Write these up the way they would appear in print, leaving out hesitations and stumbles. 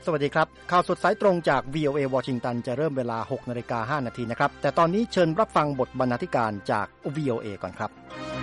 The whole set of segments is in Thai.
สวัสดีครับข่าวสดสายตรงจาก VOA วอชิงตันจะเริ่มเวลา 6:05 น.นะครับแต่ตอนนี้เชิญรับฟังบทบรรณาธิการจาก VOA ก่อนครับ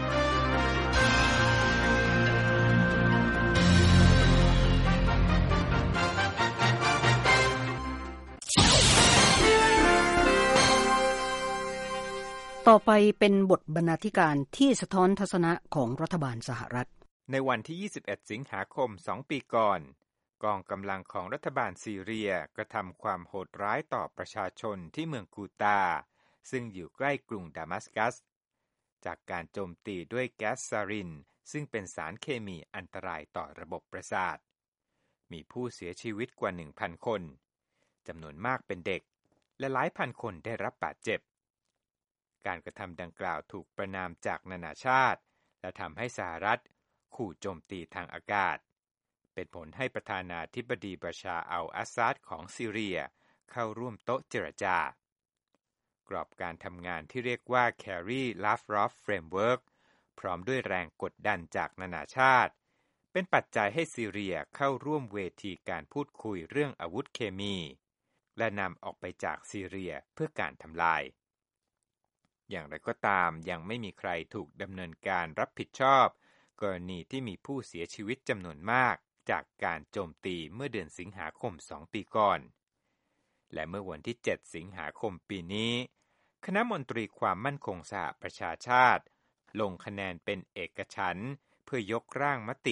ต่อไปเป็นบทบรรณาธิการที่สะท้อนทัศนะของรัฐบาลสหรัฐในวันที่ 21 สิงหาคม 2 ปีก่อนกองกำลังของรัฐบาลซีเรียกระทำความโหดร้ายต่อประชาชนที่เมืองกูตาซึ่งอยู่ใกล้กรุงดามัสกัสจากการโจมตีด้วยแก๊สซารินซึ่งเป็นสารเคมีอันตรายต่อระบบประสาทมีผู้เสียชีวิตกว่า 1,000 คนจำนวนมากเป็นเด็กและหลายพันคนได้รับบาดเจ็บการกระทำดังกล่าวถูกประณามจากนานาชาติและทำให้สหรัฐขู่โจมตีทางอากาศเป็นผลให้ประธานาธิบดีบัชาร์ อัล อาซาดของซีเรียเข้าร่วมโต๊ะเจรจากรอบการทำงานที่เรียกว่า Kerry Lavrov Framework พร้อมด้วยแรงกดดันจากนานาชาติเป็นปัจจัยให้ซีเรียเข้าร่วมเวทีการพูดคุยเรื่องอาวุธเคมีและนำออกไปจากซีเรียเพื่อการทำลายอย่างไรก็ตามยังไม่มีใครถูกดำเนินการรับผิดชอบกรณีที่มีผู้เสียชีวิตจำนวนมากจากการโจมตีเมื่อเดือนสิงหาคม2 ปีก่อนและเมื่อวันที่ 7 สิงหาคมปีนี้คณะมนตรีความมั่นคงสหประชาชาติลงคะแนนเป็นเอกฉันท์เพื่อยกร่างมติ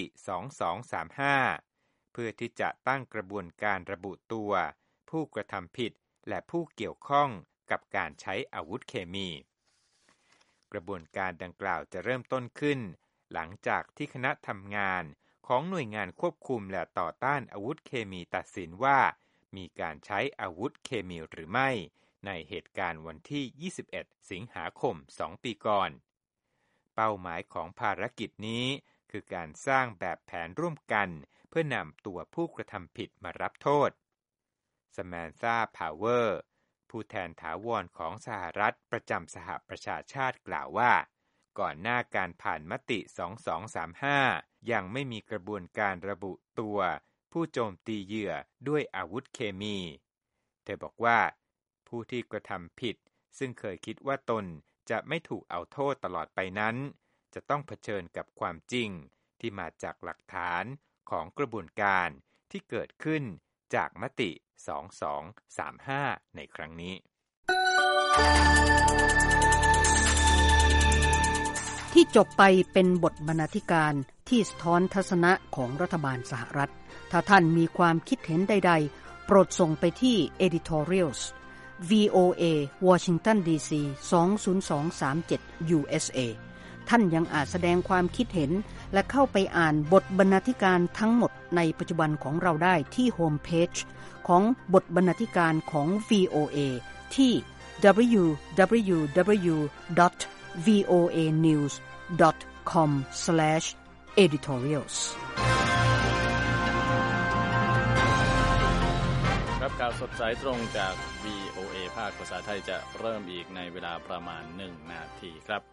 2235 เพื่อที่จะตั้งกระบวนการระบุตัวผู้กระทำผิดและผู้เกี่ยวข้องกับการใช้อาวุธเคมีกระบวนการดังกล่าวจะเริ่มต้นขึ้นหลังจากที่คณะทำงานของหน่วยงานควบคุมและต่อต้านอาวุธเคมีตัดสินว่ามีการใช้อาวุธเคมีหรือไม่ในเหตุการณ์วันที่ 21 สิงหาคม 2 ปีก่อนเป้าหมายของภารกิจนี้คือการสร้างแบบแผนร่วมกันเพื่อนำตัวผู้กระทำผิดมารับโทษสแมนธา พาวเวอร์ผู้แทนถาวรของสหรัฐประจำสหประชาชาติกล่าวว่าก่อนหน้าการผ่านมติ 2235 ยังไม่มีกระบวนการระบุตัวผู้โจมตีเหยื่อด้วยอาวุธเคมีเธอบอกว่าผู้ที่กระทำผิดซึ่งเคยคิดว่าตนจะไม่ถูกเอาโทษตลอดไปนั้นจะต้องเผชิญกับความจริงที่มาจากหลักฐานของกระบวนการที่เกิดขึ้นจากมติ 2235 ในครั้งนี้ที่จบไปเป็นบทบรรณาธิการที่สะท้อนทัศนะของรัฐบาลสหรัฐถ้าท่านมีความคิดเห็นใดๆโปรดส่งไปที่ editorials VOA Washington DC 20237 USA ท่านยังอาจแสดงความคิดเห็นและเข้าไปอ่านบทบรรณาธิการทั้งหมดในปัจจุบันของเราได้ที่โฮมเพจของบทบรรณาธิการของ VOA ที่ www.voanews.com/editorials ครับข่าวสดสายตรงจาก VOA ภาคภาษาไทยจะเริ่มอีกในเวลาประมาณ1 นาทีครับ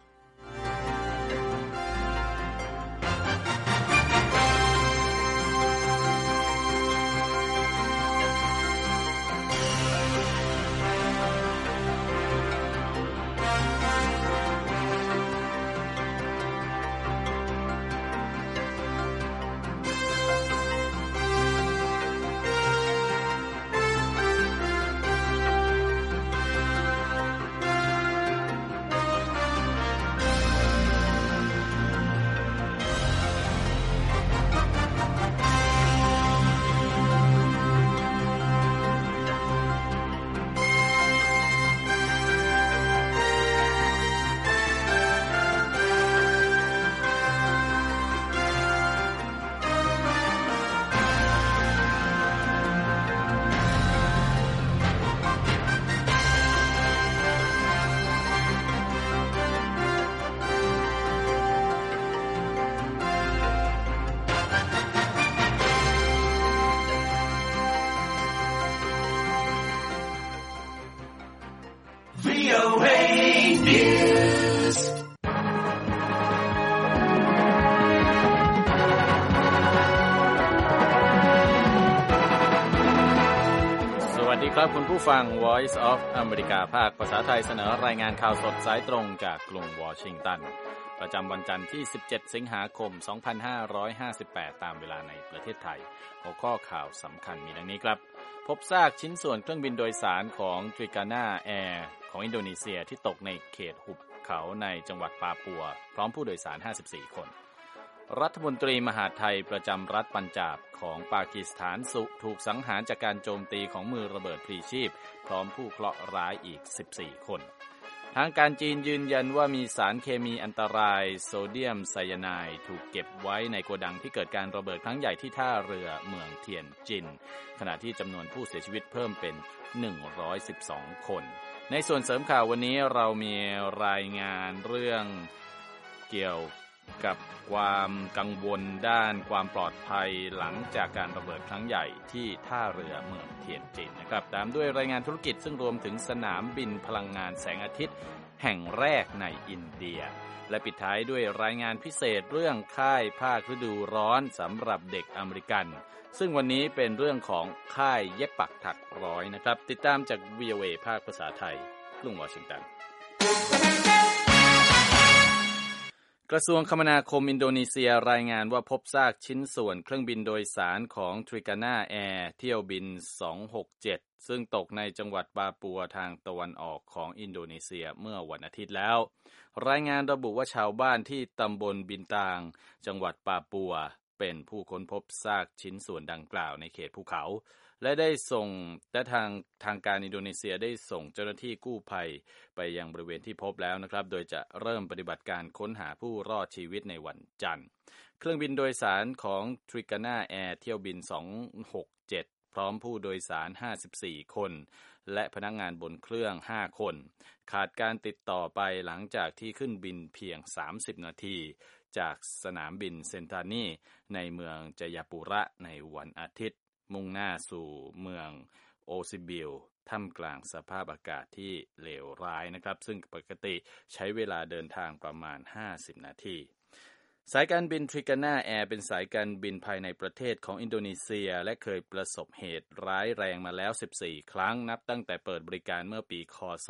ครับคุณผู้ฟัง Voice of America ภาคภาษาไทยเสนอรายงานข่าวสดสายตรงจากกรุงวอชิงตันประจำวันจันทร์ที่17สิงหาคม2558ตามเวลาในประเทศไทยหัวข้อข่าวสำคัญมีดังนี้ครับพบซากชิ้นส่วนเครื่องบินโดยสารของ Trigana Air ของอินโดนีเซียที่ตกในเขตหุบเขาในจังหวัดปาปัวพร้อมผู้โดยสาร54คนรัฐมนตรีมหาดไทยประจำรัฐปัญจาบของปากีสถานถูกสังหารจากการโจมตีของมือระเบิดพลีชีพพร้อมผู้เคราะห์ร้ายอีก14คนทางการจีนยืนยันว่ามีสารเคมีอันตรายโซเดียมไซยาไนด์ถูกเก็บไว้ในโกดังที่เกิดการระเบิดครั้งใหญ่ที่ท่าเรือเมืองเทียนจินขณะที่จำนวนผู้เสียชีวิตเพิ่มเป็น112คนในส่วนเสริมข่าววันนี้เรามีรายงานเรื่องเกี่ยวกับความกังวลด้านความปลอดภัยหลังจากการระเบิดครั้งใหญ่ที่ท่าเรือเมืองเทียนจินนะครับตามด้วยรายงานธุรกิจซึ่งรวมถึงสนามบินพลังงานแสงอาทิตย์แห่งแรกในอินเดียและปิดท้ายด้วยรายงานพิเศษเรื่องค่ายภาคฤดูร้อนสำหรับเด็กอเมริกันซึ่งวันนี้เป็นเรื่องของค่ายเย็บปักถักร้อยนะครับติดตามจาก VOA ภาคภาษาไทยกรุงวอชิงตันกระทรวงคมนาคมอินโดนีเซียรายงานว่าพบซากชิ้นส่วนเครื่องบินโดยสารของ Trigana Air เที่ยวบิน267ซึ่งตกในจังหวัดปาปัวทางตะวันออกของอินโดนีเซียเมื่อวันอาทิตย์แล้วรายงานระบุว่าชาวบ้านที่ตำบลบินตางจังหวัดปาปัวเป็นผู้ค้นพบซากชิ้นส่วนดังกล่าวในเขตภูเขาและทางการอินโดนีเซียได้ส่งเจ้าหน้าที่กู้ภัยไปยังบริเวณที่พบแล้วนะครับโดยจะเริ่มปฏิบัติการค้นหาผู้รอดชีวิตในวันจันทร์เครื่องบินโดยสารของ Trigana Air เที่ยวบิน267พร้อมผู้โดยสาร54คนและพนักงานบนเครื่อง5คนขาดการติดต่อไปหลังจากที่ขึ้นบินเพียง30นาทีจากสนามบินเซนทานีในเมืองจยาปุระในวันอาทิตย์มุ่งหน้าสู่เมืองโอซิบิลท่ามกลางสภาพอากาศที่เลวร้ายนะครับซึ่งปกติใช้เวลาเดินทางประมาณ50นาทีสายการบิน Trigana Air เป็นสายการบินภายในประเทศของอินโดนีเซียและเคยประสบเหตุร้ายแรงมาแล้ว14ครั้งนับตั้งแต่เปิดบริการเมื่อปีค.ศ.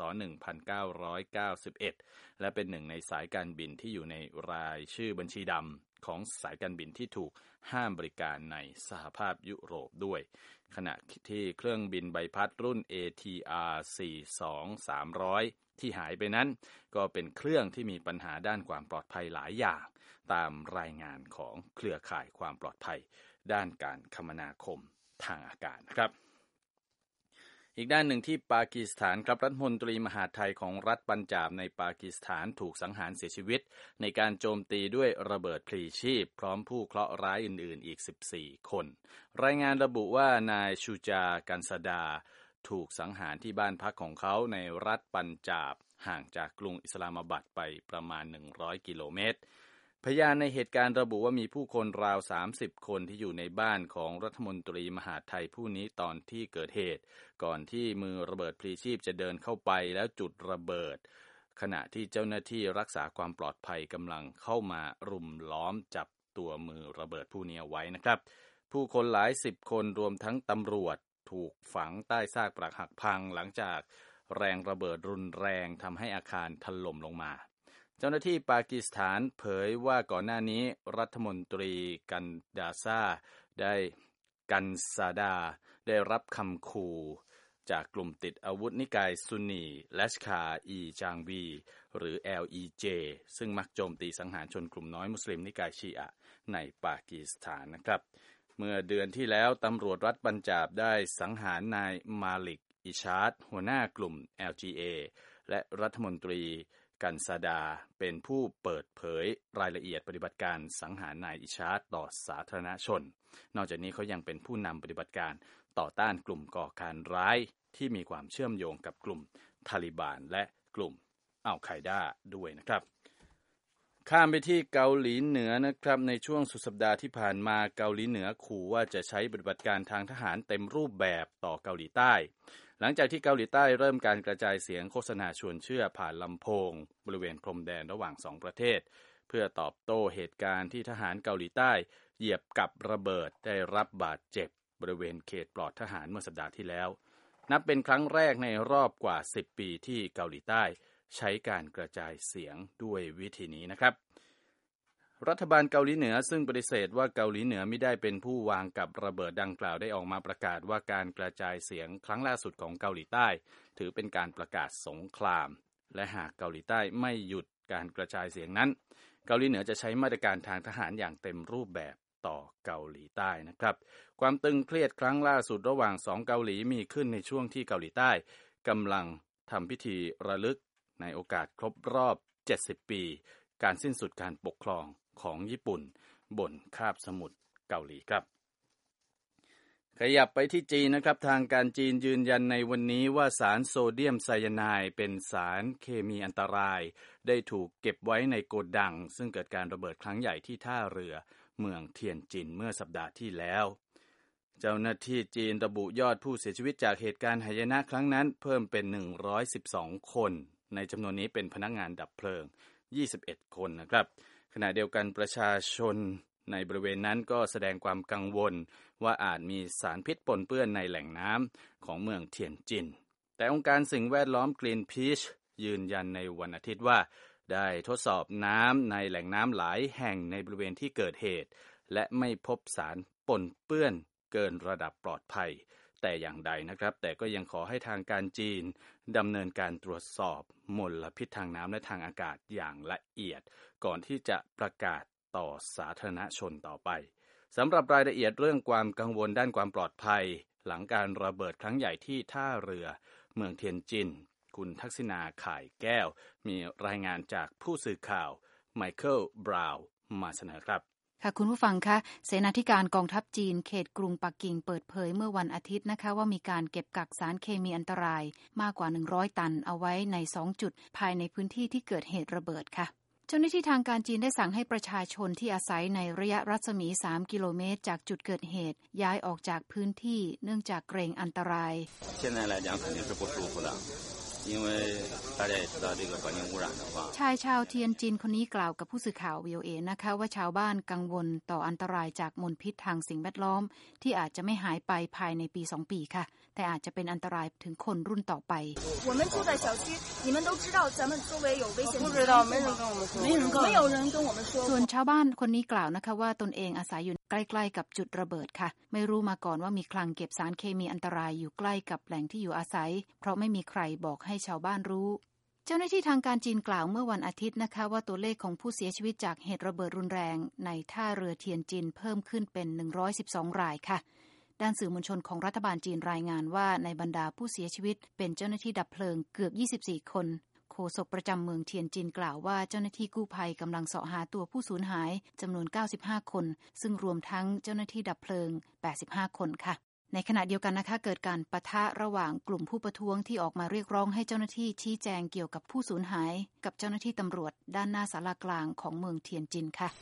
1991และเป็นหนึ่งในสายการบินที่อยู่ในรายชื่อบัญชีดำของสายการบินที่ถูกห้ามบริการในสหภาพยุโรปด้วยขณะที่เครื่องบินใบพัดรุ่น ATR 42-300ที่หายไปนั้นก็เป็นเครื่องที่มีปัญหาด้านความปลอดภัยหลายอย่างตามรายงานของเครือข่ายความปลอดภัยด้านการคมนาคมทางอากาศนะครับอีกด้านหนึ่งที่ปากีสถานครับรัฐมนตรีมหาดไทยของรัฐปัญจาบในปากีสถานถูกสังหารเสียชีวิตในการโจมตีด้วยระเบิดพลีชีพพร้อมผู้เคราะห์ร้ายอื่นๆอีก14คนรายงานระบุว่านายชูจากันซาดาถูกสังหารที่บ้านพักของเขาในรัฐปัญจาบห่างจากกรุงอิสลามบัดไปประมาณ100กิโลเมตรพยานในเหตุการณ์ระบุว่ามีผู้คนราว30คนที่อยู่ในบ้านของรัฐมนตรีมหาดไทยผู้นี้ตอนที่เกิดเหตุก่อนที่มือระเบิดพลีชีพจะเดินเข้าไปแล้วจุดระเบิดขณะที่เจ้าหน้าที่รักษาความปลอดภัยกำลังเข้ามารุมล้อมจับตัวมือระเบิดผู้นี้เอาไว้นะครับผู้คนหลายสิบคนรวมทั้งตำรวจถูกฝังใต้ซากปรักหักพังหลังจากแรงระเบิดรุนแรงทำให้อาคารถล่มลงมาเจ้าหน้าที่ปากีสถานเผยว่าก่อนหน้านี้รัฐมนตรีกันซาดาได้รับคำขู่จากกลุ่มติดอาวุธนิกายซุนนีลัชคาร์อีจางวีหรือ LEJ ซึ่งมักโจมตีสังหารชนกลุ่มน้อยมุสลิมนิกายชีอะห์ในปากีสถานนะครับเมื่อเดือนที่แล้วตำรวจรัฐปัญจาบได้สังหารนายมาลิกอิชาร์ดหัวหน้ากลุ่ม LGA และรัฐมนตรีกันซาดาเป็นผู้เปิดเผยรายละเอียดปฏิบัติการสังหารนายอิชาร์ดต่อสาธารณชนนอกจากนี้เขายังเป็นผู้นำปฏิบัติการต่อต้านกลุ่มก่อการร้ายที่มีความเชื่อมโยงกับกลุ่มทาลิบานและกลุ่มอัลไคดาด้วยนะครับข้ามไปที่เกาหลีเหนือนะครับในช่วงสุดสัปดาห์ที่ผ่านมาเกาหลีเหนือขู่ว่าจะใช้ปฏิบัติการทางทหารเต็มรูปแบบต่อเกาหลีใต้หลังจากที่เกาหลีใต้เริ่มการกระจายเสียงโฆษณาชวนเชื่อผ่านลำโพงบริเวณพรมแดนระหว่าง2ประเทศเพื่อตอบโต้เหตุการณ์ที่ทหารเกาหลีใต้เหยียบกับระเบิดได้รับบาดเจ็บบริเวณเขตปลอดทหารเมื่อสัปดาห์ที่แล้วนับเป็นครั้งแรกในรอบกว่า10ปีที่เกาหลีใต้ใช้การกระจายเสียงด้วยวิธีนี้นะครับรัฐบาลเกาหลีเหนือซึ่งปฏิเสธว่าเกาหลีเหนือไม่ได้เป็นผู้วางกับระเบิดดังกล่าวได้ออกมาประกาศว่าการกระจายเสียงครั้งล่าสุดของเกาหลีใต้ถือเป็นการประกาศสงครามและหากเกาหลีใต้ไม่หยุดการกระจายเสียงนั้นเกาหลีเหนือจะใช้มาตรการทางทหารอย่างเต็มรูปแบบต่อเกาหลีใต้นะครับความตึงเครียดครั้งล่าสุดระหว่าง2เกาหลีมีขึ้นในช่วงที่เกาหลีใต้กำลังทำพิธีระลึกในโอกาสครบรอบ70ปีการสิ้นสุดการปกครองของญี่ปุ่นบนคาบสมุทรเกาหลีครับขยับไปที่จีนนะครับทางการจีนยืนยันในวันนี้ว่าสารโซเดียมไซยาไนด์เป็นสารเคมีอันตรายได้ถูกเก็บไว้ในโกดังซึ่งเกิดการระเบิดครั้งใหญ่ที่ท่าเรือเมืองเทียนจินเมื่อสัปดาห์ที่แล้วเจ้าหน้าที่จีนระบุยอดผู้เสียชีวิตจากเหตุการณ์หายนะครั้งนั้นเพิ่มเป็น112คนในจำนวนนี้เป็นพนักงานดับเพลิง21คนนะครับขณะเดียวกันประชาชนในบริเวณนั้นก็แสดงความกังวลว่าอาจมีสารพิษปนเปื้อนในแหล่งน้ำของเมืองเทียนจินแต่องค์การสิ่งแวดล้อม Greenpeace ยืนยันในวันอาทิตย์ว่าได้ทดสอบน้ำในแหล่งน้ำหลายแห่งในบริเวณที่เกิดเหตุและไม่พบสารปนเปื้อนเกินระดับปลอดภัยแต่อย่างใดนะครับแต่ก็ยังขอให้ทางการจีนดำเนินการตรวจสอบมลพิษทางน้ำและทางอากาศอย่างละเอียดก่อนที่จะประกาศต่อสาธารณชนต่อไปสำหรับรายละเอียดเรื่องความกังวลด้านความปลอดภัยหลังการระเบิดครั้งใหญ่ที่ท่าเรือเมืองเทียนจินคุณทักษิณาข่ายแก้วมีรายงานจากผู้สื่อข่าวไมเคิลบราวน์มาเสนอครับค่ะคุณผู้ฟังคะเสนาธิการกองทัพจีนเขตกรุงปักกิ่งเปิดเผยเมื่อวันอาทิตย์นะคะว่ามีการเก็บกักสารเคมีอันตรายมากกว่า100ตันเอาไว้ใน2จุดภายในพื้นที่ที่เกิดเหตุระเบิดค่ะเจ้าหน้าที่ทางการจีนได้สั่งให้ประชาชนที่อาศัยในระยะรัศมี3กิโลเมตรจากจุดเกิดเหตุย้ายออกจากพื้นที่เนื่องจากเกรงอันตรายชายชาวเทียนจินคนนี้กล่าวกับผู้สื่อข่าว VOA นะคะว่าชาวบ้านกังวลต่ออันตรายจากมลพิษทางสิ่งแวดล้อมที่อาจจะไม่หายไปภายในปี2ปีค่ะแต่อาจจะเป็นอันตรายถึงคนรุ่นต่อไปส่วนชาวบ้านคนนี้กล่าวนะคะว่าตนเองอาศัยอยู่ใกล้ๆกับจุดระเบิดค่ะไม่รู้มาก่อนว่ามีคลังเก็บสารเคมีอันตรายอยู่ใกล้กับแหล่งที่อยู่อาศัยเพราะไม่มีใครบอกให้ชาวบ้านรู้เจ้าหน้าที่ทางการจีนกล่าวเมื่อวันอาทิตย์นะคะว่าตัวเลขของผู้เสียชีวิตจากเหตุระเบิดรุนแรงในท่าเรือเทียนจินเพิ่มขึ้นเป็น112รายค่ะด้านสื่อมวลชนของรัฐบาลจีนรายงานว่าในบรรดาผู้เสียชีวิตเป็นเจ้าหน้าที่ดับเพลิงเกือบ24คนโฆษกประจำเมืองเทียนจินกล่าวว่าเจ้าหน้าที่กู้ภัยกำลังเสาะหาตัวผู้สูญหายจำนวน95คนซึ่งรวมทั้งเจ้าหน้าที่ดับเพลิง85คนค่ะในขณะเดียวกันนะคะเกิดการปะทะระหว่างกลุ่มผู้ประท้วงที่ออกมาเรียกร้องให้เจ้าหน้าที่ชี้แจงเกี่ยวกับผู้สูญหายกับเจ้าหน้าที่ตำรวจด้านหน้าศาลากลางของเมืองเทียนจินค่ะ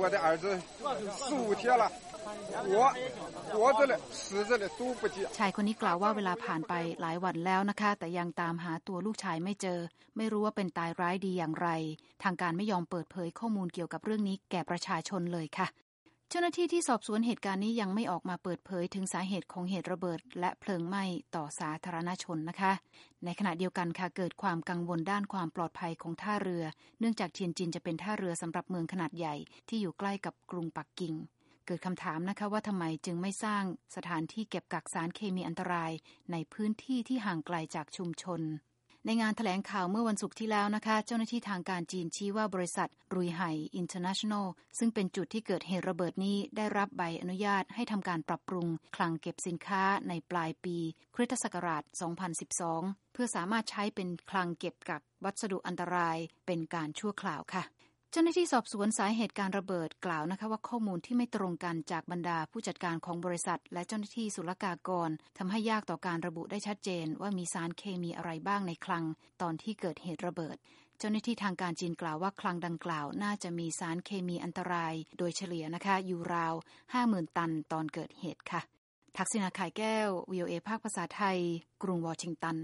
ชายคนนี้กล่าวว่าเวลาผ่านไปหลายวันแล้วนะคะแต่ยังตามหาตัวลูกชายไม่เจอไม่รู้ว่าเป็นตายร้ายดีอย่างไรทางการไม่ยอมเปิดเผยข้อมูลเกี่ยวกับเรื่องนี้แก่ประชาชนเลยค่ะเจ้าหน้าที่ที่สอบสวนเหตุการณ์นี้ยังไม่ออกมาเปิดเผยถึงสาเหตุของเหตุระเบิดและเพลิงไหม้ต่อสาธารณชนนะคะในขณะเดียวกันค่ะเกิดความกังวลด้านความปลอดภัยของท่าเรือเนื่องจากเทียนจินจะเป็นท่าเรือสำหรับเมืองขนาดใหญ่ที่อยู่ใกล้กับกรุงปักกิ่งเกิดคำถามนะคะว่าทำไมจึงไม่สร้างสถานที่เก็บกักสารเคมีอันตรายในพื้นที่ที่ห่างไกลจากชุมชนในงานแถลงข่าวเมื่อวันศุกร์ที่แล้วนะคะเจ้าหน้าที่ทางการจีนชี้ว่าบริษัทรุยไห่อินเตอร์เนชั่นแนลซึ่งเป็นจุดที่เกิดเหตุระเบิดนี้ได้รับใบอนุญาตให้ทำการปรับปรุงคลังเก็บสินค้าในปลายปีคริสตศักราช 2012 เพื่อสามารถใช้เป็นคลังเก็บกักวัสดุอันตรายเป็นการชั่วคราวค่ะเจ้าหน้าที่สอบสวนสาเหตุการระเบิดกล่าวนะคะว่าข้อมูลที่ไม่ตรงกันจากบรรดาผู้จัดการของบริษัทและเจ้าหน้าที่ศุลกากรทำให้ยากต่อการระบุได้ชัดเจนว่ามีสารเคมีอะไรบ้างในคลังตอนที่เกิดเหตุระเบิดเจ้าหน้าที่ทางการจีนกล่าวว่าคลังดังกล่าวน่าจะมีสารเคมีอันตรายโดยเฉลี่ยนะคะอยู่ราว 50,000 ตันตอนเกิดเหตุค่ะทักษิณาข่ายแก้ว VOA ภาคภาษาไทยกรุงวอชิงตัน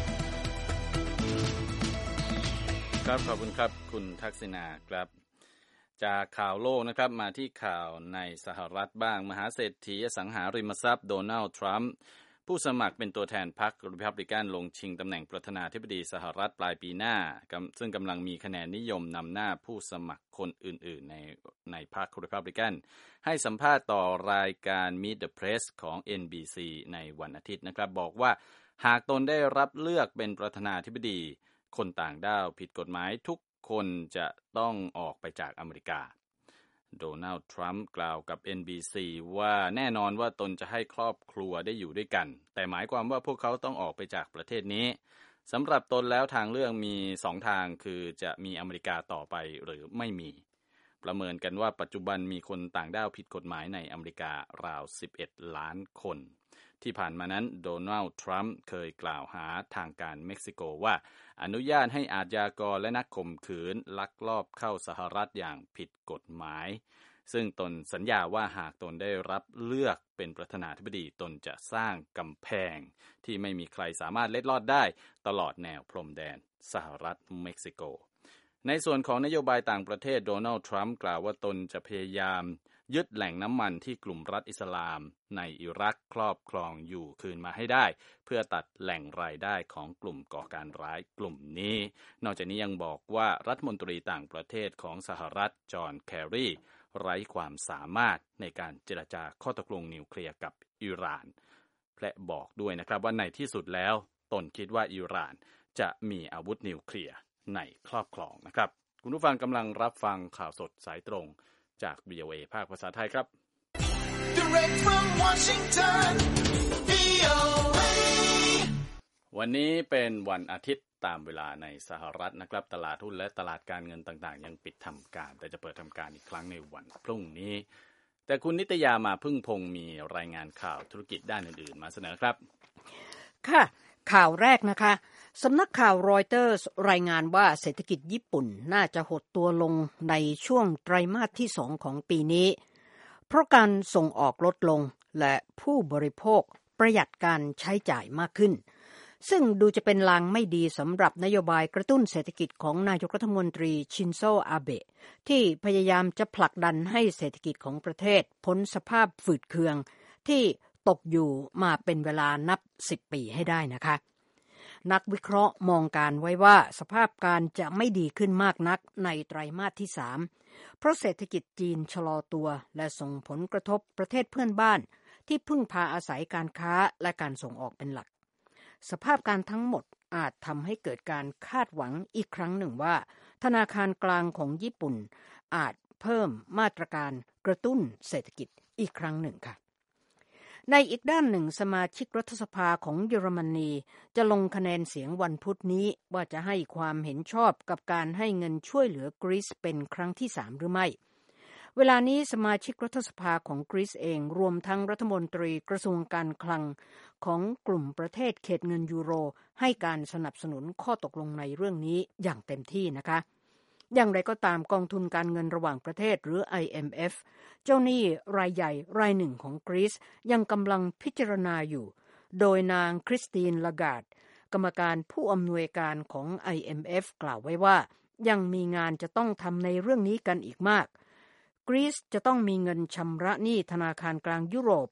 ครับขอบคุณครับคุณทักษิณาครับจากข่าวโลกนะครับมาที่ข่าวในสหรัฐบ้างมหาเศรษฐีอสังหาริมทรัพย์โดนัลด์ทรัมป์ผู้สมัครเป็นตัวแทนพรรครีพับลิกันลงชิงตำแหน่งประธานาธิบดีสหรัฐปลายปีหน้าซึ่งกำลังมีคะแนนนิยมนำหน้าผู้สมัครคนอื่นๆในพรรครีพับลิกันให้สัมภาษณ์ต่อรายการ Meet the Press ของ NBC ในวันอาทิตย์นะครับบอกว่าหากตนได้รับเลือกเป็นประธานาธิบดีคนต่างด้าวผิดกฎหมายทุกคนจะต้องออกไปจากอเมริกาโดนัลด์ทรัมป์กล่าวกับ NBC ว่าแน่นอนว่าตนจะให้ครอบครัวได้อยู่ด้วยกันแต่หมายความว่าพวกเขาต้องออกไปจากประเทศนี้สำหรับตนแล้วทางเลือกมี2ทางคือจะมีอเมริกาต่อไปหรือไม่มีประเมินกันว่าปัจจุบันมีคนต่างด้าวผิดกฎหมายในอเมริการาว11ล้านคนที่ผ่านมานั้นโดนัลด์ทรัมป์เคยกล่าวหาทางการเม็กซิโกว่าอนุญาตให้อาชญากรและนักข่มขืนลักลอบเข้าสหรัฐอย่างผิดกฎหมายซึ่งตนสัญญาว่าหากตนได้รับเลือกเป็นประธานาธิบดีตนจะสร้างกำแพงที่ไม่มีใครสามารถเล็ดลอดได้ตลอดแนวพรมแดนสหรัฐเม็กซิโกในส่วนของนโยบายต่างประเทศโดนัลด์ทรัมป์กล่าวว่าตนจะพยายามยึดแหล่งน้ำมันที่กลุ่มรัฐอิสลามในอิรักครอบครองอยู่คืนมาให้ได้เพื่อตัดแหล่งรายได้ของกลุ่มก่อการร้ายกลุ่มนี้นอกจากนี้ยังบอกว่ารัฐมนตรีต่างประเทศของสหรัฐจอห์นแคร์รีไร้ความสามารถในการเจรจาข้อตกลงนิวเคลียร์กับอิหร่านและบอกด้วยนะครับว่าในที่สุดแล้วตนคิดว่าอิหร่านจะมีอาวุธนิวเคลียร์ในครอบครองนะครับคุณผู้ฟังกำลังรับฟังข่าวสดสายตรงจาก VOA ภาคภาษาไทยครับ Direct from Washington, VOA วันนี้เป็นวันอาทิตย์ตามเวลาในสหรัฐนะครับตลาดหุ้นและตลาดการเงินต่างๆยังปิดทำการแต่จะเปิดทำการอีกครั้งในวันพรุ่งนี้แต่คุณนิตยามาพึ่งพงศ์มีรายงานข่าวธุรกิจด้านอื่นๆมาเสนอครับค่ะข่าวแรกนะคะสำนักข่าวรอยเตอร์สรายงานว่าเศรษฐกิจญี่ปุ่นน่าจะหดตัวลงในช่วงไตรมาสที่2ของปีนี้เพราะการส่งออกลดลงและผู้บริโภคประหยัดการใช้จ่ายมากขึ้นซึ่งดูจะเป็นลางไม่ดีสำหรับนโยบายกระตุ้นเศรษฐกิจของนายกรัฐมนตรีชินโซอาเบะที่พยายามจะผลักดันให้เศรษฐกิจของประเทศพ้นสภาพฝืดเคืองที่ตกอยู่มาเป็นเวลานับ10ปีให้ได้นะคะนักวิเคราะห์มองการไว้ว่าสภาพการจะไม่ดีขึ้นมากนักในไตรมาสที่3เพราะเศรษฐกิจจีนชะลอตัวและส่งผลกระทบประเทศเพื่อนบ้านที่พึ่งพาอาศัยการค้าและการส่งออกเป็นหลักสภาพการทั้งหมดอาจทำให้เกิดการคาดหวังอีกครั้งหนึ่งว่าธนาคารกลางของญี่ปุ่นอาจเพิ่มมาตรการกระตุ้นเศรษฐกิจอีกครั้งหนึ่งค่ะในอีกด้านหนึ่งสมาชิกรัฐสภาของเยอรมนีจะลงคะแนนเสียงวันพุธนี้ว่าจะให้ความเห็นชอบกับการให้เงินช่วยเหลือกรีซเป็นครั้งที่3หรือไม่เวลานี้สมาชิกรัฐสภาของกรีซเองรวมทั้งรัฐมนตรีกระทรวงการคลังของกลุ่มประเทศเขตเงินยูโรให้การสนับสนุนข้อตกลงในเรื่องนี้อย่างเต็มที่นะคะอย่างไรก็ตามกองทุนการเงินระหว่างประเทศหรือ IMF เจ้าหนี้รายใหญ่รายหนึ่งของกรีซยังกำลังพิจารณาอยู่โดยนางคริสติน ลาการ์ดกรรมการผู้อำนวยการของ IMF กล่าวไว้ว่ายังมีงานจะต้องทำในเรื่องนี้กันอีกมากกรีซจะต้องมีเงินชำระหนี้ธนาคารกลางยุโรป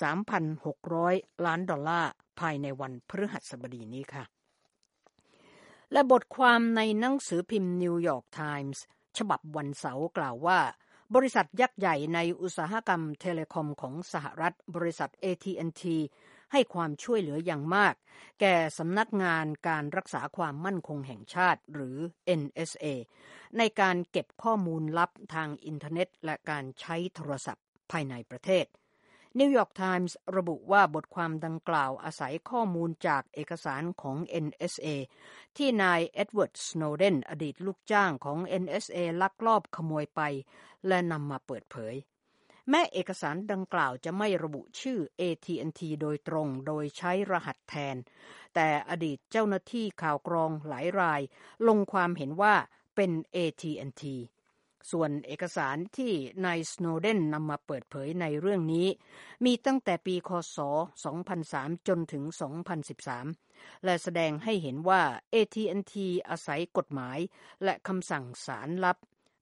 3,600 ล้านดอลลาร์ภายในวันพฤหัสบดีนี้ค่ะและบทความในหนังสือพิมพ์นิวยอร์กไทมส์ฉบับวันเสาร์กล่าวว่าบริษัทยักษ์ใหญ่ในอุตสาหกรรมเทเลคอมของสหรัฐบริษัท AT&T ให้ความช่วยเหลืออย่างมากแก่สำนักงานการรักษาความมั่นคงแห่งชาติหรือ NSA ในการเก็บข้อมูลลับทางอินเทอร์เน็ตและการใช้โทรศัพท์ภายในประเทศนิวยอร์กไทมส์ระบุว่าบทความดังกล่าวอาศัยข้อมูลจากเอกสารของ NSA ที่นายเอ็ดเวิร์ด สโนเดนอดีตลูกจ้างของ NSA ลักลอบขโมยไปและนำมาเปิดเผยแม้เอกสารดังกล่าวจะไม่ระบุชื่อ AT&T โดยตรงโดยใช้รหัสแทนแต่อดีตเจ้าหน้าที่ข่าวกรองหลายรายลงความเห็นว่าเป็น AT&T ส่วนเอกสารที่นายสโนเดนนำมาเปิดเผยในเรื่องนี้มีตั้งแต่ปีค.ศ. 2003 จนถึง 2013 และแสดงให้เห็นว่า AT&T อาศัยกฎหมายและคำสั่งศาลลับ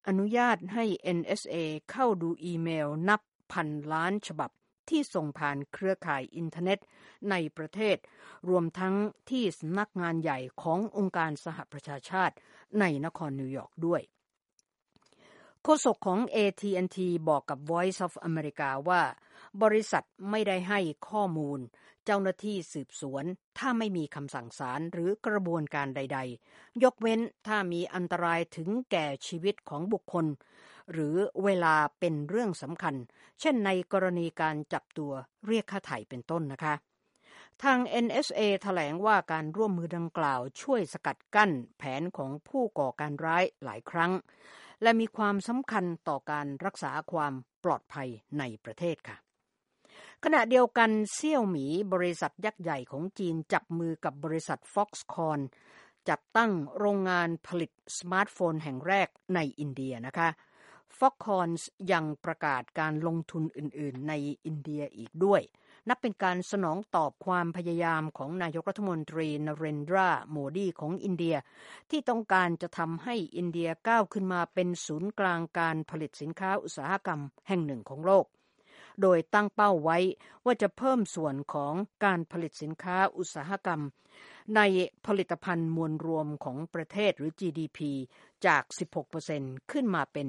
อนุญาตให้ NSA เข้าดูอีเมลนับพันล้านฉบับที่ส่งผ่านเครือข่ายอินเทอร์เน็ตในประเทศรวมทั้งที่สำนักงานใหญ่ขององค์การสหประชาชาติในนครนิวยอร์กด้วยโฆษกของ AT&T บอกกับ Voice of America ว่าบริษัทไม่ได้ให้ข้อมูลเจ้าหน้าที่สืบสวนถ้าไม่มีคำสั่งศาลหรือกระบวนการใดๆยกเว้นถ้ามีอันตรายถึงแก่ชีวิตของบุคคลหรือเวลาเป็นเรื่องสำคัญเช่นในกรณีการจับตัวเรียกค่าไถ่เป็นต้นนะคะทาง NSA แถลงว่าการร่วมมือดังกล่าวช่วยสกัดกั้นแผนของผู้ก่อการร้ายหลายครั้งและมีความสำคัญต่อการรักษาความปลอดภัยในประเทศค่ะขณะเดียวกันเซี่ยวหมีบริษัทยักษ์ใหญ่ของจีนจับมือกับบริษัท Foxconn จัดตั้งโรงงานผลิตสมาร์ทโฟนแห่งแรกในอินเดียนะคะ Foxconn ยังประกาศการลงทุนอื่นๆในอินเดียอีกด้วยนับเป็นการสนองตอบความพยายามของนายกรัฐมนตรีนเรนดราโมดีของอินเดียที่ต้องการจะทำให้อินเดียก้าวขึ้นมาเป็นศูนย์กลางการผลิตสินค้าอุตสาหกรรมแห่งหนึ่งของโลกโดยตั้งเป้าไว้ว่าจะเพิ่มส่วนของการผลิตสินค้าอุตสาหกรรมในผลิตภัณฑ์มวลรวมของประเทศหรือ GDP จาก 16% ขึ้นมาเป็น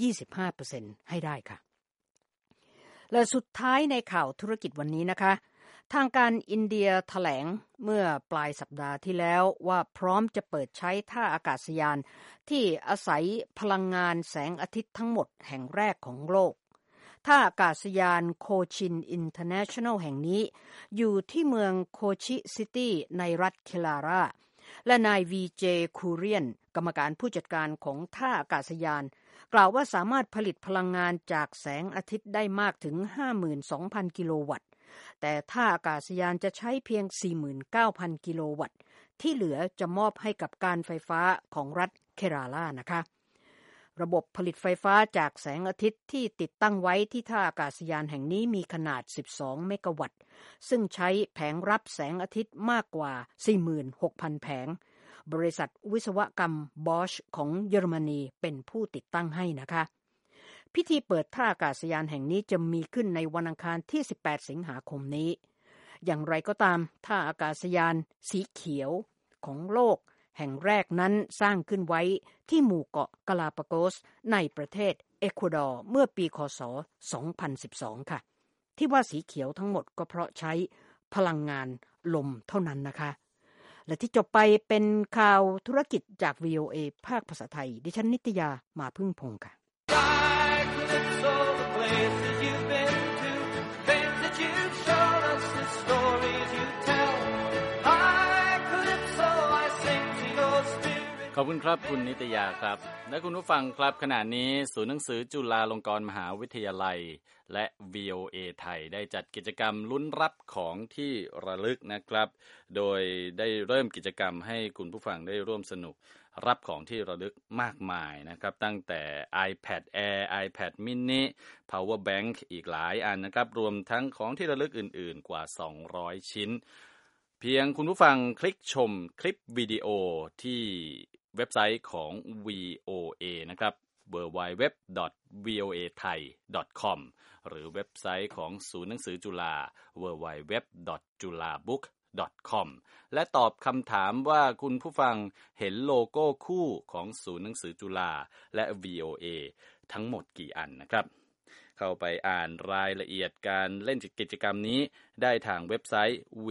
25% ให้ได้ค่ะและสุดท้ายในข่าวธุรกิจวันนี้นะคะทางการอินเดียแถลงเมื่อปลายสัปดาห์ที่แล้วว่าพร้อมจะเปิดใช้ท่าอากาศยานที่อาศัยพลังงานแสงอาทิตย์ทั้งหมดแห่งแรกของโลกท่าอากาศยานโคชินอินเตอร์เนชั่นแนลแห่งนี้อยู่ที่เมืองโคชิซิตี้ในรัฐเคลาราและนาย VJ คูเรียนกรรมการผู้จัดการของท่าอากาศยานกล่าวว่าสามารถผลิตพลังงานจากแสงอาทิตย์ได้มากถึง 52,000 กิโลวัตต์แต่ท่าอากาศยานจะใช้เพียง 49,000 กิโลวัตต์ที่เหลือจะมอบให้กับการไฟฟ้าของรัฐเคลารานะคะระบบผลิตไฟฟ้าจากแสงอาทิตย์ที่ติดตั้งไว้ที่ท่าอากาศยานแห่งนี้มีขนาด12เมกะวัตต์ซึ่งใช้แผงรับแสงอาทิตย์มากกว่า 46,000 แผงบริษัทวิศวกรรม Bosch ของเยอรมนีเป็นผู้ติดตั้งให้นะคะพิธีเปิดท่าอากาศยานแห่งนี้จะมีขึ้นในวันอังคารที่18สิงหาคมนี้อย่างไรก็ตามท่าอากาศยานสีเขียวของโลกแห่งแรกนั้นสร้างขึ้นไว้ที่หมู่เกาะกาลาปาโกสในประเทศเอกวาดอร์เมื่อปีค.ศ. 2012ค่ะที่ว่าสีเขียวทั้งหมดก็เพราะใช้พลังงานลมเท่านั้นนะคะและที่จบไปเป็นข่าวธุรกิจจาก VOA ภาคภาษาไทยดิฉันนิตยามาพึ่งพงษ์ค่ะขอบคุณครับคุณนิตยาครับและคุณผู้ฟังครับขณะนี้ศูนย์หนังสือจุฬาลงกรณ์มหาวิทยาลัยและ VOA ไทยได้จัดกิจกรรมลุ้นรับของที่ระลึกนะครับโดยได้เริ่มกิจกรรมให้คุณผู้ฟังได้ร่วมสนุกรับของที่ระลึกมากมายนะครับตั้งแต่ iPad Air iPad mini Power Bank อีกหลายอันนะครับรวมทั้งของที่ระลึกอื่นๆกว่า200ชิ้นเพียงคุณผู้ฟังคลิกชมคลิปวิดีโอที่เว็บไซต์ของ VOA นะครับ www.voathai.com หรือเว็บไซต์ของศูนย์หนังสือจุฬา www.julabook.com และตอบคำถามว่าคุณผู้ฟังเห็นโลโก้คู่ของศูนย์หนังสือจุฬาและ VOA ทั้งหมดกี่อันนะครับเข้าไปอ่านรายละเอียดการเล่นกิจกรรมนี้ได้ทางเว็บไซต์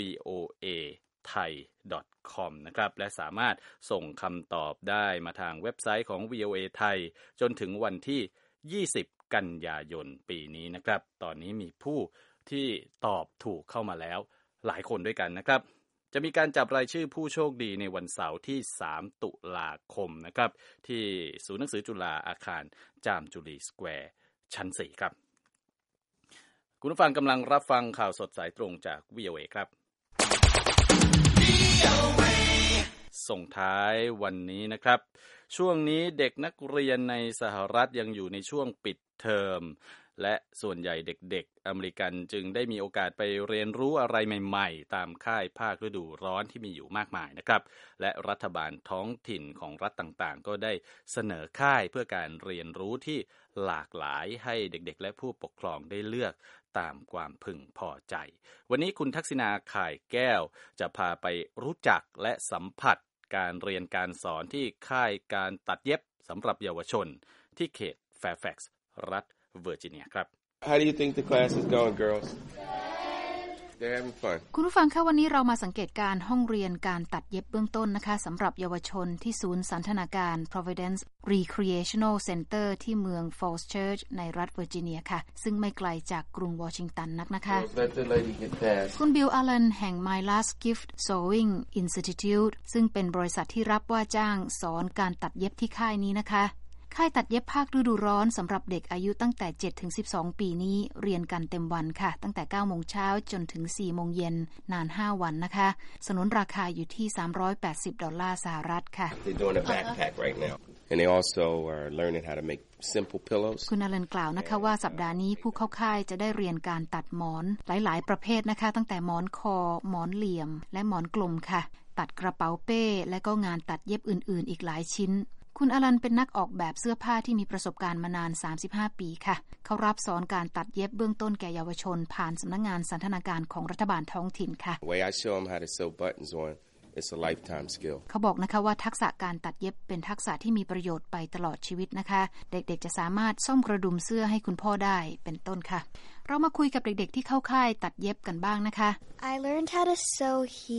voathai.com นะครับและสามารถส่งคำตอบได้มาทางเว็บไซต์ของ VOA ไทยจนถึงวันที่20กันยายนปีนี้นะครับตอนนี้มีผู้ที่ตอบถูกเข้ามาแล้วหลายคนด้วยกันนะครับจะมีการจับรายชื่อผู้โชคดีในวันเสาร์ที่3ตุลาคมนะครับที่ศูนย์หนังสือจุฬาอาคารจามจุรีสแควร์ชั้น4ครับคุณผู้ฟังกำลังรับฟังข่าวสดสายตรงจาก VOA ครับส่งท้ายวันนี้นะครับช่วงนี้เด็กนักเรียนในสหรัฐยังอยู่ในช่วงปิดเทอมและส่วนใหญ่เด็กๆอเมริกันจึงได้มีโอกาสไปเรียนรู้อะไรใหม่ๆตามค่ายภาคฤดูร้อนที่มีอยู่มากมายนะครับและรัฐบาลท้องถิ่นของรัฐต่างๆก็ได้เสนอค่ายเพื่อการเรียนรู้ที่หลากหลายให้เด็กๆและผู้ปกครองได้เลือกตามความพึงพอใจวันนี้คุณทักษิณาข่ายแก้วจะพาไปรู้จักและสัมผัสการเรียนการสอนที่ค่ายการตัดเย็บสำหรับเยาวชนที่เขตแฟร์แฟกซ์รัฐเวอร์จิเนียครับ How do you think the class is going, girls? They're having fun. คุณผู้ฟังคะวันนี้เรามาสังเกตการห้องเรียนการตัดเย็บเบื้องต้นนะคะสำหรับเยาวชนที่ศูนย์สันทนาการ Providence Recreational Center ที่เมือง Falls Church ในรัฐเวอร์จิเนียค่ะซึ่งไม่ไกลจากกรุงวอชิงตันนักนะคะคุณบิลอาลันแห่ง My Last Gift Sewing Institute ซึ่งเป็นบริษัทที่รับว่าจ้างสอนการตัดเย็บที่ค่ายนี้นะคะค่ายตัดเย็บภาคฤดูร้อนสำหรับเด็กอายุตั้งแต่ 7-12 ปีนี้เรียนกันเต็มวันค่ะตั้งแต่ 9 โมงเช้าจนถึง 4 โมงเย็นนาน 5 วันนะคะสนุนราคาอยู่ที่$380สหรัฐค่ะ They're doing a backpack right now. And they also are learning how to make simple pillows. คุณอลันกล่าวนะคะว่าสัปดาห์นี้ผู้เข้าค่ายจะได้เรียนการตัดหมอนหลายๆประเภทนะคะตั้งแต่หมอนคอหมอนเหลี่ยมและหมอนกลมค่ะตัดกระเป๋าเป้และก็งานตัดเย็บอื่นๆอีกหลายชิ้นคุณอลันเป็นนักออกแบบเสื้อผ้าที่มีประสบการณ์มานาน35ปีค่ะเขารับสอนการตัดเย็บเบื้องต้นแก่เยาวชนผ่านสำนักงานสันทนาการของรัฐบาลท้องถิ่นค่ะ The way I show them how to sew buttons on, it's a lifetime skill. เขาบอกนะคะว่าทักษะการตัดเย็บเป็นทักษะที่มีประโยชน์ไปตลอดชีวิตนะคะเด็กๆจะสามารถซ่อมกระดุมเสื้อให้คุณพ่อได้เป็นต้นค่ะเรามาคุยกับเด็กๆที่เข้าค่ายตัดเย็บกันบ้างนะคะ I learned how to sew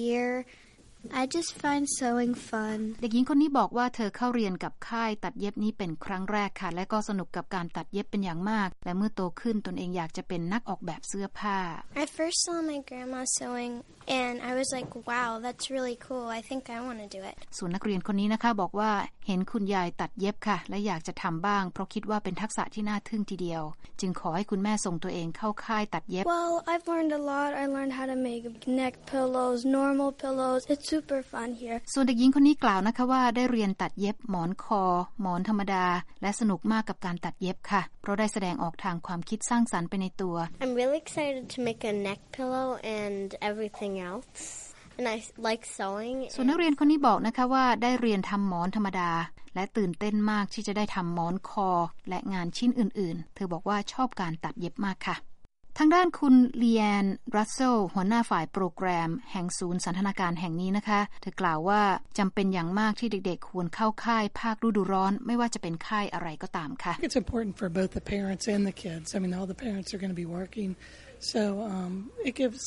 here.I just find sewing fun เด็กหญิงคนนี้บอกว่าเธอเข้าเรียนกับค่ายตัดเย็บนี้เป็นครั้งแรกค่ะและก็สนุกกับการตัดเย็บเป็นอย่างมากและเมื่อโตขึ้นตนเองอยากจะเป็นนักออกแบบเสื้อผ้า I first saw my grandma sewing and I was like wow that's really cool I think I want to do it ส่วนนักเรียนคนนี้นะคะบอกว่าเห็นคุณยายตัดเย็บค่ะและอยากจะทำบ้างเพราะคิดว่าเป็นทักษะที่น่าทึ่งทีเดียวจึงขอให้คุณแม่ส่งตัวเองเข้าค่ายตัดเย็บ Well I've learned a lot I learned how to make neck pillows normal pillows it's super fun here ส่วนเด็กหญิงคนนี้กล่าวนะคะว่าได้เรียนตัดเย็บหมอนคอหมอนธรรมดาและสนุกมากกับการตัดเย็บค่ะเพราะได้แสดงออกทางความคิดสร้างสรรค์ไปในตัว I'm really excited to make a neck pillow and everything else and I like sewing ส่วนนักเรียนคนนี้บอกนะคะว่าได้เรียนทำหมอนธรรมดาและตื่นเต้นมากที่จะได้ทำหมอนคอและงานชิ้นอื่นๆเธอบอกว่าชอบการตัดเย็บมากค่ะทางด้านคุณลีแอนรัสเซลหัวหน้าฝ่ายโปรแกรมแห่งศูนย์สันทนาการแห่งนี้นะคะเธอกล่าวว่าจำเป็นอย่างมากที่เด็กๆควรเข้าค่ายภาคฤดูร้อนไม่ว่าจะเป็นค่ายอะไรก็ตามค่ะ It's important for both the parents and the kids. I mean, all the parents are going to be working, so it gives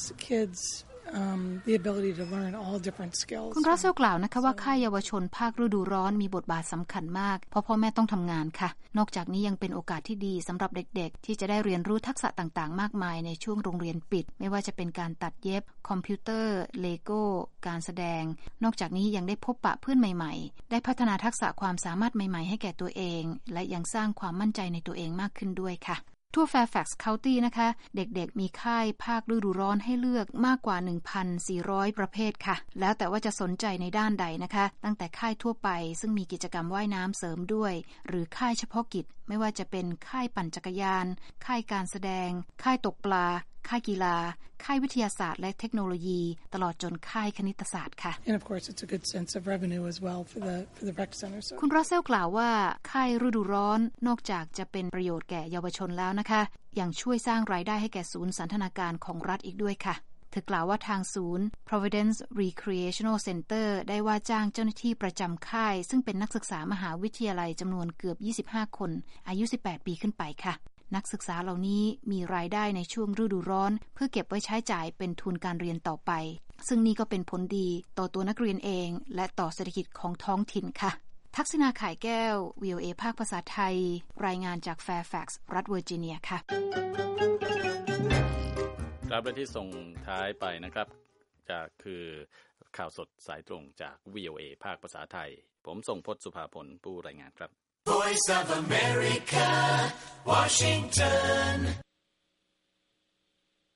kids.The ability to learn all different skills. คุณรัสเซลกล่าวนะคะว่าค่ายเยาวชนภาคฤดูร้อนมีบทบาทสำคัญมากเพราะพ่อแม่ต้องทำงานค่ะนอกจากนี้ยังเป็นโอกาสที่ดีสำหรับเด็กๆที่จะได้เรียนรู้ทักษะต่างๆมากมายในช่วงโรงเรียนปิดไม่ว่าจะเป็นการตัดเย็บคอมพิวเตอร์เลโก้การแสดงนอกจากนี้ยังได้พบปะเพื่อนใหม่ๆได้พัฒนาทักษะความสามารถใหม่ๆให้แก่ตัวเองและยังสร้างความมั่นใจในตัวเองมากขึ้นด้วยค่ะทั่ว Fairfax County นะคะเด็กๆมีค่ายภาคฤดูร้อนให้เลือกมากกว่า 1,400 ประเภทค่ะแล้วแต่ว่าจะสนใจในด้านใดนะคะตั้งแต่ค่ายทั่วไปซึ่งมีกิจกรรมว่ายน้ำเสริมด้วยหรือค่ายเฉพาะกิจไม่ว่าจะเป็นค่ายปั่นจักรยานค่ายการแสดงค่ายตกปลาค่ายกีฬาค่ายวิทยาศาสตร์และเทคโนโลยีตลอดจนค่ายคณิตศาสตร์ค่ะ And of course it's a good sense of revenue as well for the rec center. คุณรัสเซลกล่าวว่าค่ายฤดูร้อนนอกจากจะเป็นประโยชน์แก่เยาวชนแล้วนะคะยังช่วยสร้างรายได้ให้แก่ศูนย์สันทนาการของรัฐอีกด้วยค่ะเธอกล่าวว่าทางศูนย์ Providence Recreational Center ได้ว่าจ้างเจ้าหน้าที่ประจำค่ายซึ่งเป็นนักศึกษามหาวิทยาลัยจำนวนเกือบ25คนอายุ18ปีขึ้นไปค่ะนักศึกษาเหล่านี้มีรายได้ในช่วงฤดูร้อนเพื่อเก็บไว้ใช้จ่ายเป็นทุนการเรียนต่อไปซึ่งนี่ก็เป็นผลดีต่อตัวนักเรียนเองและต่อเศรษฐกิจของท้องถิ่นค่ะทักษิณาข่ายแก้ว VOA ภาคภาษาไทยรายงานจาก Fairfax รัฐเวอร์จิเนียค่ะครับและที่ส่งท้ายไปนะครับคือข่าวสดสายตรงจาก VOA ภาคภาษาไทยผมทรงพจน์สุภาพลผู้รายงานครับ Voice of America, Washington